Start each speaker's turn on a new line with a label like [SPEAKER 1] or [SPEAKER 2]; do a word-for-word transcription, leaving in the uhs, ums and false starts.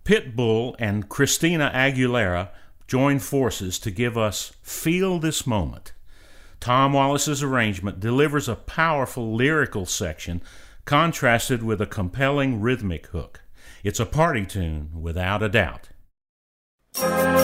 [SPEAKER 1] Pitbull and Christina Aguilera join forces to give us Feel This Moment. Tom Wallace's arrangement delivers a powerful lyrical section contrasted with a compelling rhythmic hook. It's a party tune without a doubt.